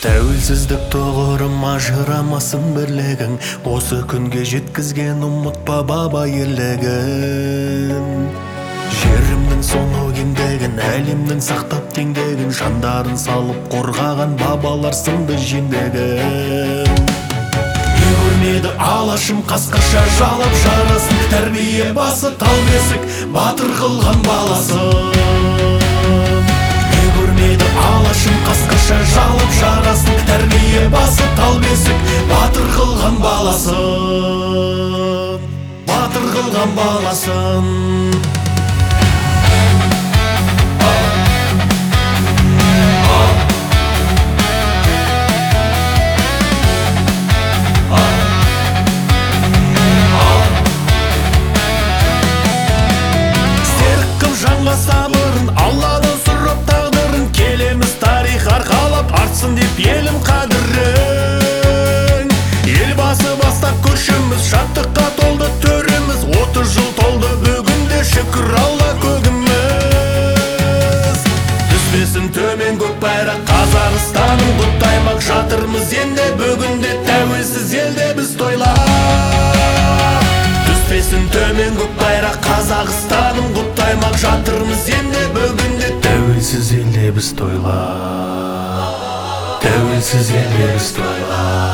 Тәуелсіздік тұғырым ажырамасын бірлігің, осы күнге жеткізген ұмытпа баба ерлігін. Жерімнің сонау кеңдігін, әлемнің сақтап теңдігін, жандарын салып қорғаған бабалар сынды жендігін. Үй көрмеді алашым қасқаша жалап жарасын, тәрбие басы тал бесік батыр қылған баласын. Үй көрмеді алашым қасқаша жалап жарасын, тәрбие басы тал бесік батыр қылған баласын, батыр қылған баласын. Сабырын Алладан сұрап тағдырын, келеміз тарих арқалап артсын деп елім қадірін. Елбасы бастап көшіміз, шаттыққа толды төріміз, 30 жыл толды бүгінде шүкір Алла көгіміз. Түспесін төмен көк байрақ Қазақстанның құттаймақ жатырмыз енді бүгінде тәуелсіз елде біз тойлап. Түспесін төмен көк байрақ Қазақстанның құттаймақ жатырмыз енді бүгінде тәуелсіз елде біз тойлап, тәуелсіз елде біз тойлап.